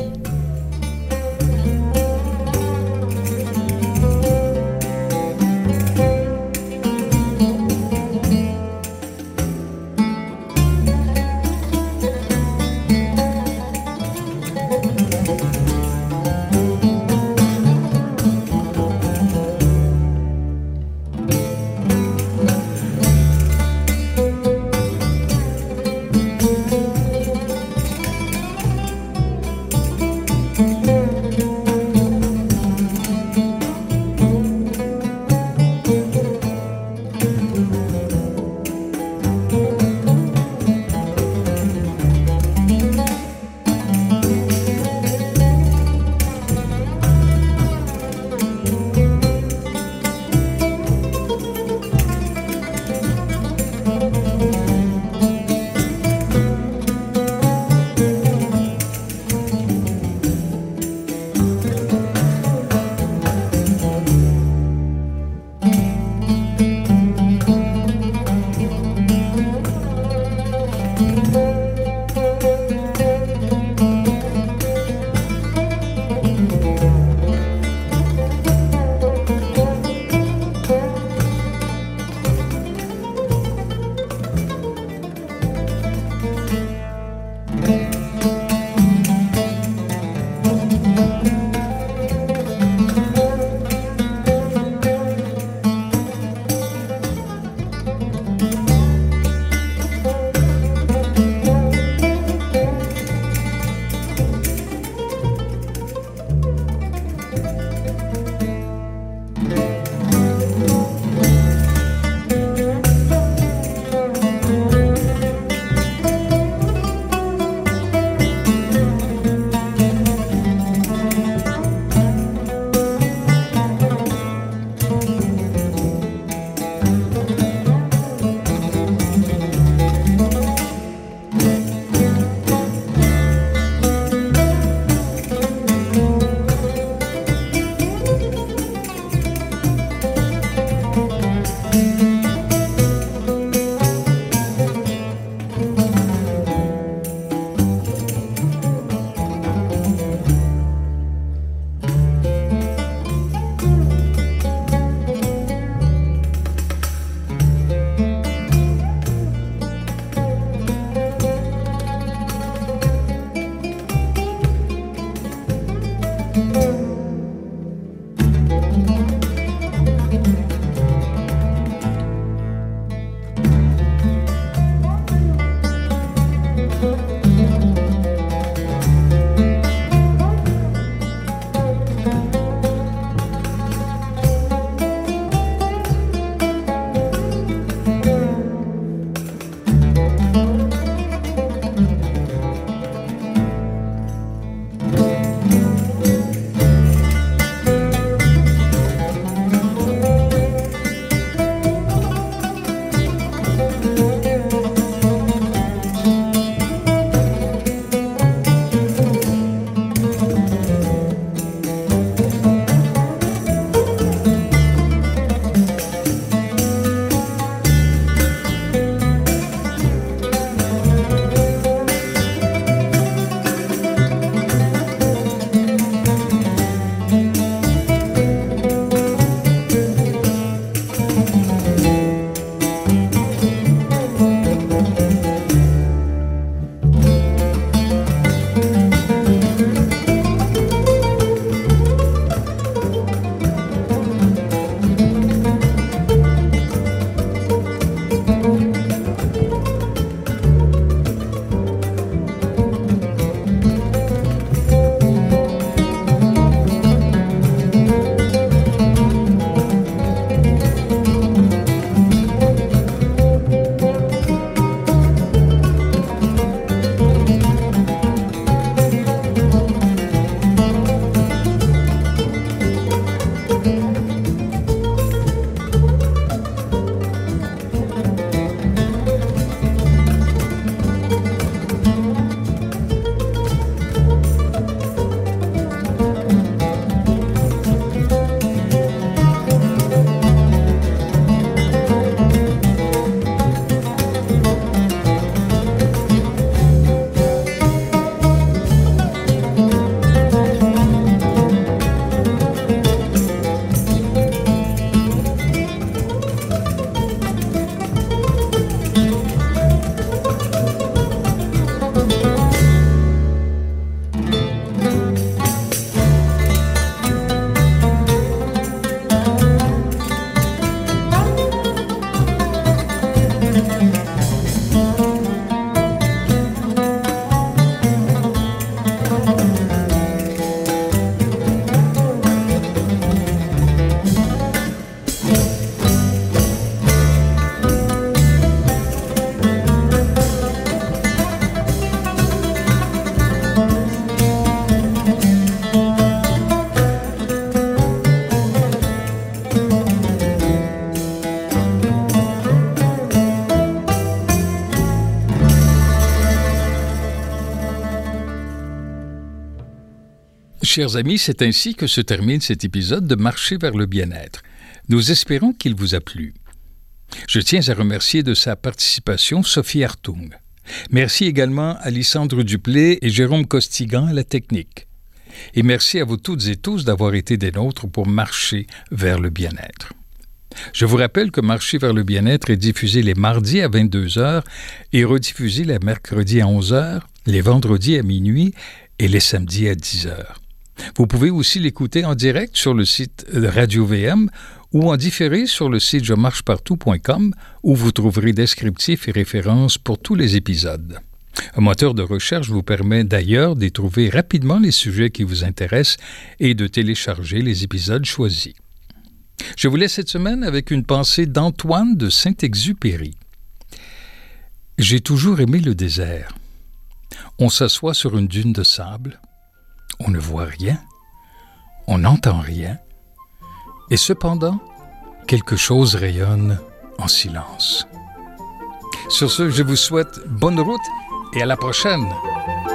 Chers amis, c'est ainsi que se termine cet épisode de Marcher vers le bien-être. Nous espérons qu'il vous a plu. Je tiens à remercier de sa participation Sophie Hartung. Merci également à Lysandre Duplé et Jérôme Costigan à la technique. Et merci à vous toutes et tous d'avoir été des nôtres pour marcher vers le bien-être. Je vous rappelle que Marcher vers le bien-être est diffusé les mardis à vingt-deux heures et rediffusé les mercredis à onze heures, les vendredis à minuit et les samedis à dix heures. Vous pouvez aussi l'écouter en direct sur le site Radio V M ou en différé sur le site je marche partout point com où vous trouverez descriptifs et références pour tous les épisodes. Un moteur de recherche vous permet d'ailleurs d'y trouver rapidement les sujets qui vous intéressent et de télécharger les épisodes choisis. Je vous laisse cette semaine avec une pensée d'Antoine de Saint-Exupéry. J'ai toujours aimé le désert. On s'assoit sur une dune de sable. On ne voit rien, on n'entend rien, et cependant, quelque chose rayonne en silence. Sur ce, je vous souhaite bonne route et à la prochaine.